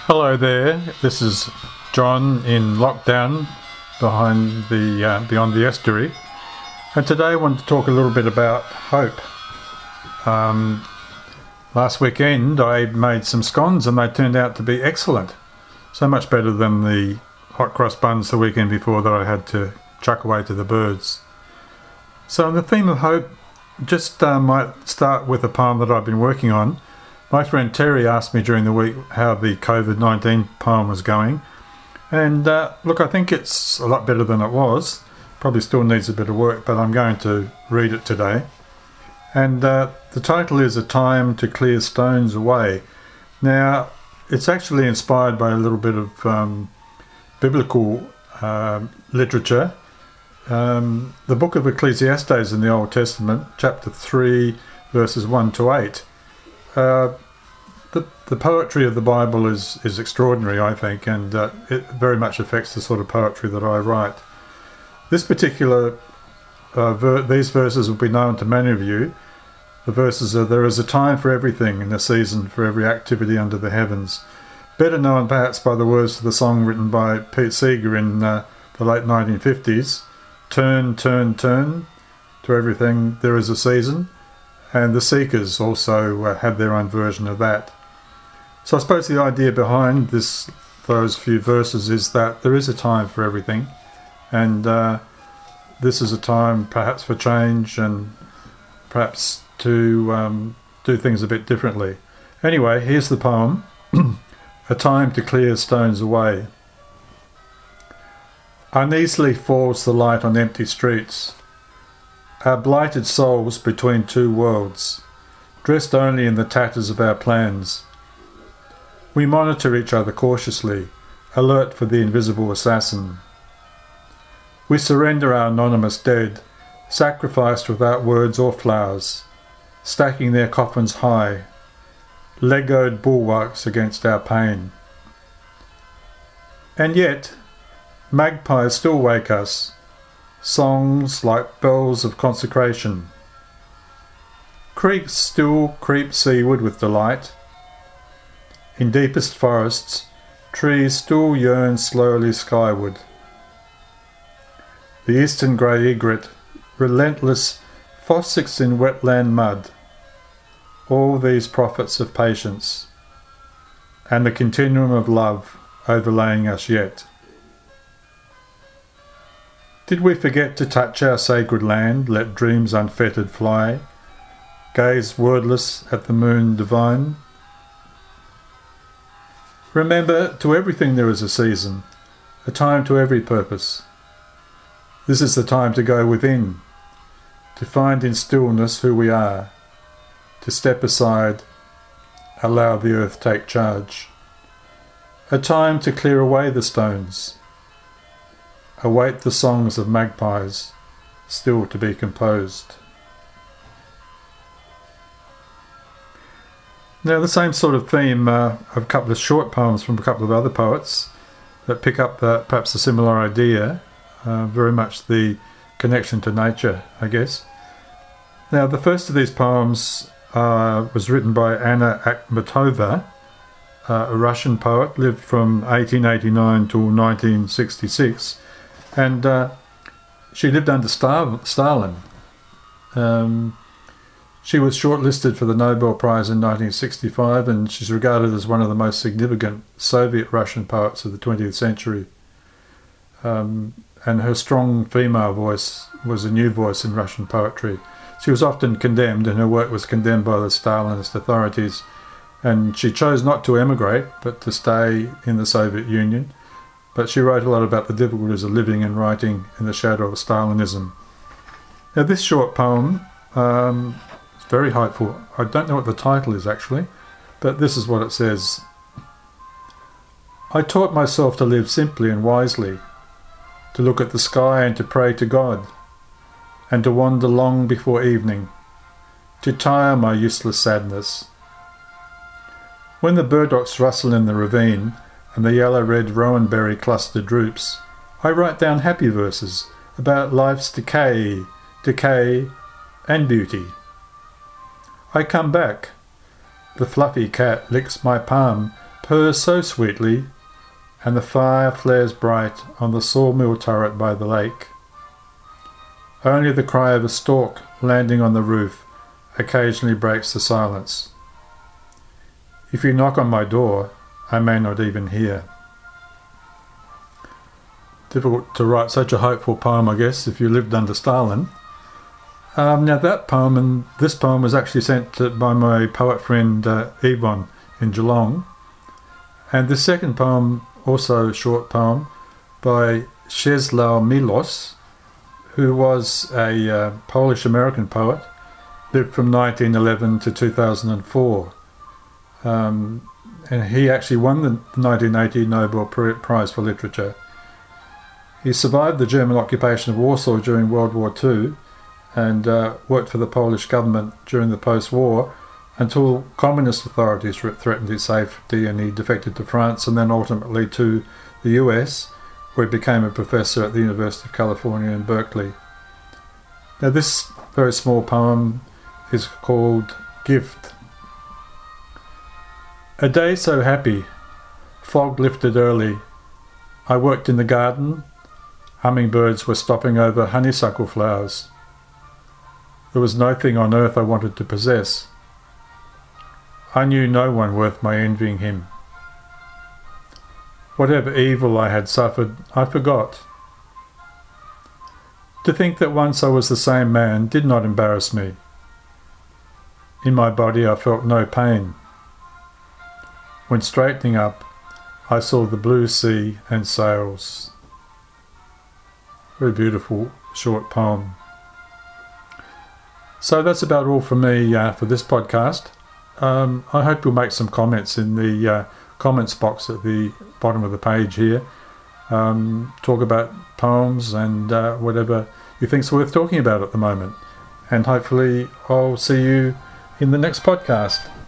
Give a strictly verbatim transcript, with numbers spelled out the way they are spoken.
Hello there, this is John in lockdown behind the uh, Beyond the Estuary, and today I want to talk a little bit about hope. Um, last weekend I made some scones and they turned out to be excellent, so much better than the hot cross buns the weekend before that I had to chuck away to the birds. So on the theme of hope, just uh, might start with a poem that I've been working on. My friend Terry asked me during the week how the COVID nineteen poem was going. And uh, look, I think it's a lot better than it was. Probably still needs a bit of work, but I'm going to read it today. And uh, the title is A Time to Clear Stones Away. Now, it's actually inspired by a little bit of um, biblical uh, literature. Um, the book of Ecclesiastes in the Old Testament, chapter three, verses one to eight. Uh, the, the poetry of the Bible is, is extraordinary, I think, and uh, it very much affects the sort of poetry that I write. This particular, uh, ver- these verses will be known to many of you. The verses are, there is a time for everything and a season for every activity under the heavens. Better known perhaps by the words of the song written by Pete Seeger in uh, the late nineteen fifties, Turn, turn, turn, to everything there is a season. And the Seekers also uh, had their own version of that. So I suppose the idea behind this, those few verses is that there is a time for everything, and uh, this is a time perhaps for change and perhaps to um, do things a bit differently. Anyway, here's the poem, A Time to Clear Stones Away. Uneasily falls the light on empty streets, our blighted souls between two worlds, dressed only in the tatters of our plans. We monitor each other cautiously, alert for the invisible assassin. We surrender our anonymous dead, sacrificed without words or flowers, stacking their coffins high, legoed bulwarks against our pain. And yet, magpies still wake us, songs like bells of consecration. Creeks still creep seaward with delight. In deepest forests, trees still yearn slowly skyward. The eastern grey egret, relentless, fossicks in wetland mud. All these prophets of patience, and the continuum of love overlaying us yet. Did we forget to touch our sacred land, let dreams unfettered fly, gaze wordless at the moon divine? Remember, to everything there is a season, a time to every purpose. This is the time to go within, to find in stillness who we are, to step aside, allow the earth take charge. A time to clear away the stones, await the songs of magpies, still to be composed. Now the same sort of theme, uh, of a couple of short poems from a couple of other poets that pick up the, perhaps a similar idea, uh, very much the connection to nature, I guess. Now the first of these poems uh, was written by Anna Akhmatova, uh, a Russian poet, lived from eighteen eighty-nine till nineteen sixty-six. And uh, she lived under Star- Stalin. Um, she was shortlisted for the Nobel Prize in nineteen sixty-five, and she's regarded as one of the most significant Soviet Russian poets of the twentieth century. Um, and her strong female voice was a new voice in Russian poetry. She was often condemned, and her work was condemned by the Stalinist authorities. And she chose not to emigrate, but to stay in the Soviet Union. But she wrote a lot about the difficulties of living and writing in the shadow of Stalinism. Now this short poem um, is very hopeful. I don't know what the title is actually, but this is what it says. I taught myself to live simply and wisely, to look at the sky and to pray to God, and to wander long before evening, to tire my useless sadness. When the burdocks rustle in the ravine, and the yellow-red rowanberry cluster droops, I write down happy verses about life's decay, decay, and beauty. I come back. The fluffy cat licks my palm, purrs so sweetly, and the fire flares bright on the sawmill turret by the lake. Only the cry of a stork landing on the roof occasionally breaks the silence. If you knock on my door, I may not even hear. Difficult to write such a hopeful poem, I guess, if you lived under Stalin. Um, now that poem and this poem was actually sent to, by my poet friend uh, Yvonne in Geelong. And the second poem, also a short poem, by Czesław Miłosz, who was a uh, Polish-American poet, lived from nineteen eleven to two thousand four. Um, and he actually won the nineteen eighty Nobel Prize for Literature. He survived the German occupation of Warsaw during World War Two and uh, worked for the Polish government during the post-war until communist authorities threatened his safety, and he defected to France and then ultimately to the U S, where he became a professor at the University of California in Berkeley. Now this very small poem is called Gift. A day so happy, fog lifted early. I worked in the garden. Hummingbirds were stopping over honeysuckle flowers. There was no thing on earth I wanted to possess. I knew no one worth my envying him. Whatever evil I had suffered, I forgot. To think that once I was the same man did not embarrass me. In my body I felt no pain. When straightening up, I saw the blue sea and sails. Very beautiful short poem. So that's about all for me uh, for this podcast. Um, I hope you'll make some comments in the uh, comments box at the bottom of the page here. Um, talk about poems and uh, whatever you think's worth talking about at the moment. And hopefully I'll see you in the next podcast.